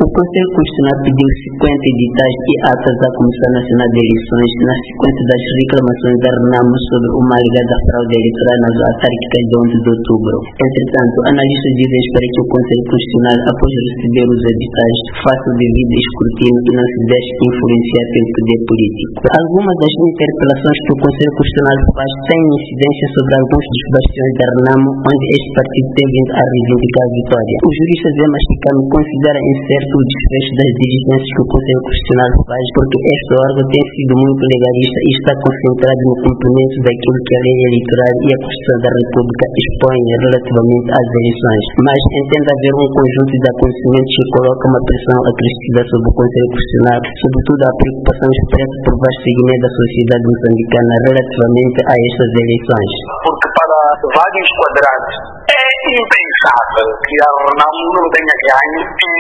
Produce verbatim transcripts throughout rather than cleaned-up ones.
O Conselho Constitucional pediu cinquenta editais e atas à Comissão Nacional de Eleições na sequência das reclamações da Renamo sobre uma alegada fraude eleitoral nas autárquicas de onze de outubro. Entretanto, analistas dizem esperar que o Conselho Constitucional, após receber os editais, faça o devido escrutínio e não se deixe influenciar pelo poder político. Algumas das interpelações que o Conselho Constitucional faz têm incidência sobre alguns dos bastiões da Renamo, onde este partido tem vindo a reivindicar a vitória. O jurista Zé Masticano considera incerto o desfecho das diligências que o Conselho Constitucional faz, porque este órgão tem sido muito legalista e está concentrado no cumprimento daquilo que a lei eleitoral e a Constituição da República expõem relativamente às eleições. Mas entende haver um conjunto de acontecimentos que coloca uma pressão acrescida sobre o Conselho Constitucional, sobretudo a preocupação expressa por vários segmentos da sociedade moçambicana relativamente a estas eleições. Porque para vários quadrados é impensável que a Renamo não tenha ganho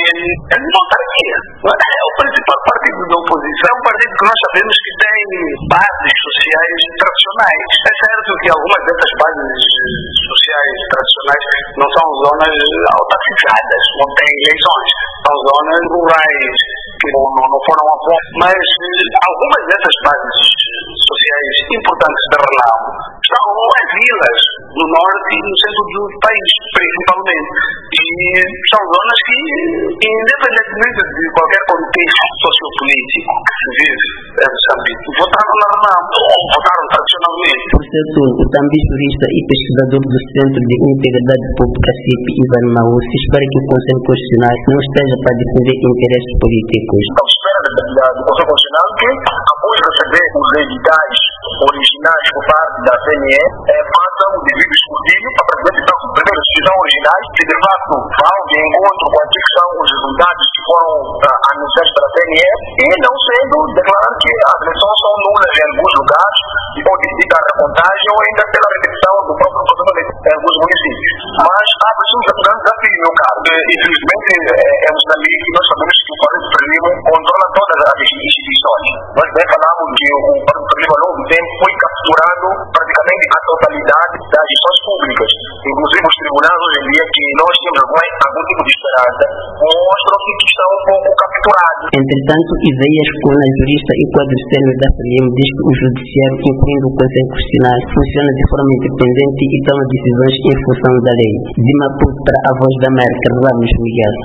em autarquia. É o principal partido da oposição, é um partido que nós sabemos que tem bases sociais tradicionais. É certo que algumas dessas bases sociais tradicionais não são zonas autarquizadas, não têm eleições, são zonas rurais que não, não foram a ponto. Mas algumas dessas bases sociais importantes da Renamo estão em vilas do norte e no centro do país, principalmente. E são zonas que, independentemente de qualquer contexto sociopolítico que se vive em Moçambique, votaram na Renamo, ou votaram tradicionalmente. Por seu turno, o também jurista e pesquisador do Centro de Integridade Pública C I P, Ivan Maú, se espera que o Conselho Constitucional não esteja para defender interesses políticos. Estamos esperando do Conselho Constitucional que, após receber os editais originais por parte da C N E, é, façam o devido escrutínio para apresentar as primeiras decisões originais que, de facto, vão de encontro com aquilo que são os resultados que foram uh, anunciados pela C N E e, não sendo, declarar que as eleições são nulas em alguns lugares e pode indicar a contagem ou ainda pela repetição do próprio processo em alguns municípios. Mas há pessoas a grande desafio, meu caro. Infelizmente, é Moçambique, nós sabemos que o Partido Frelimo controla todas as instituições. Nós bem falamos que o Partido Frelimo, ao longo do tempo, foi capturado praticamente a totalidade das gestões públicas. Inclusive os tribunais hoje em dia, que nós temos algum, algum tipo de esperança, mostram que estão um pouco capturados. Entretanto, Isaías Cunha, jurista e quadricênio da Frelimo, diz que o Judiciário, incluindo o Conselho Constitucional, funciona de forma independente e toma decisões em função da lei. De Maputo para a Voz da América, Ramos Miguel.